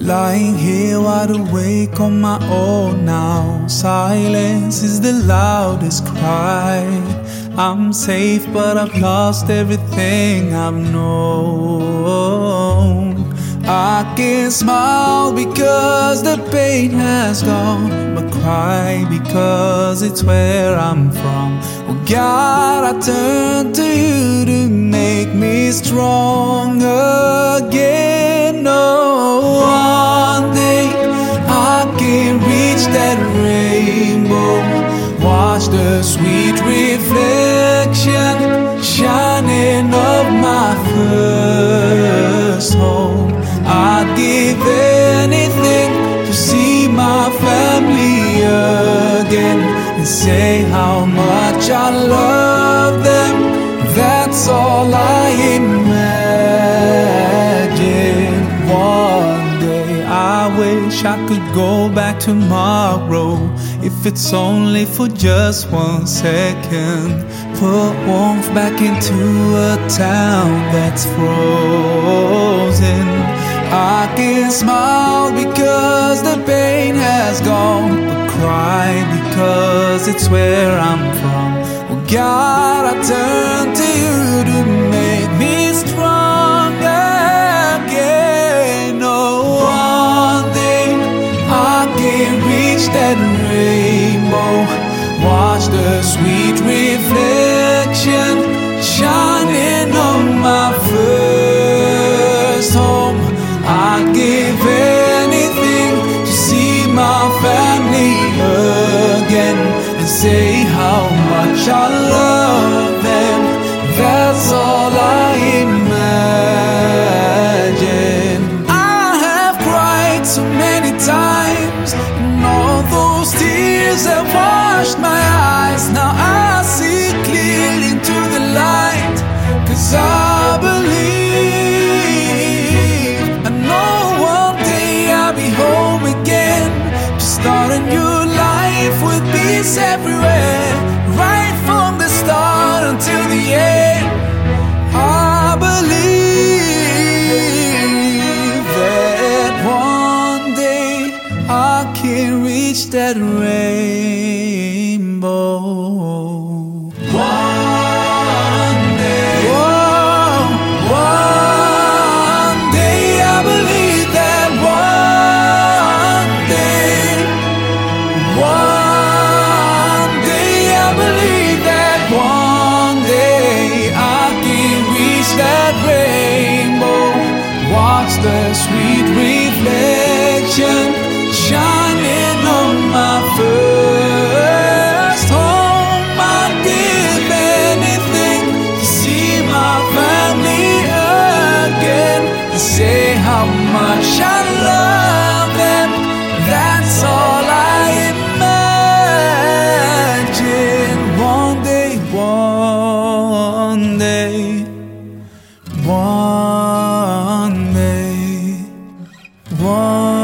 Lying here wide awake on my own now. Silence is the loudest cry. I'm safe but I've lost everything I've known. I can smile because the pain has gone, but cry because it's where I'm from. Oh God, I turn to you to make me strong again. Oh, one day I can reach that rainbow, watch the sweet reflection shining of my first home. I'd give anything to see my family again and say how much I love them. That's all I imagine. One day I wish I could go back tomorrow, if it's only for just 1 second. Put warmth back into a town that's frozen. I can smile because the pain has gone, but cry because it's where I'm from. Oh God, I turn to you to make me strong again. Oh, one day I can reach that rainbow, watch the sweet reflection shining on my first home. I'd give anything to see my family again and say how much I love them. That's all I imagine. I have cried so many times, and all those tears have washed my eyes. Now I see clearly into the light, 'cause I believe. I know one day I'll be home again, to start a new life with peace everywhere, right from the start until the end. I believe that one day I can reach that rainbow. One day, one day I believe that one day I believe that one day I can reach that rainbow, watch the sweet reflection shining on my first home. I'd give anything to see my family again and say how much I love them. That's all I imagine. One day, one day, one day, one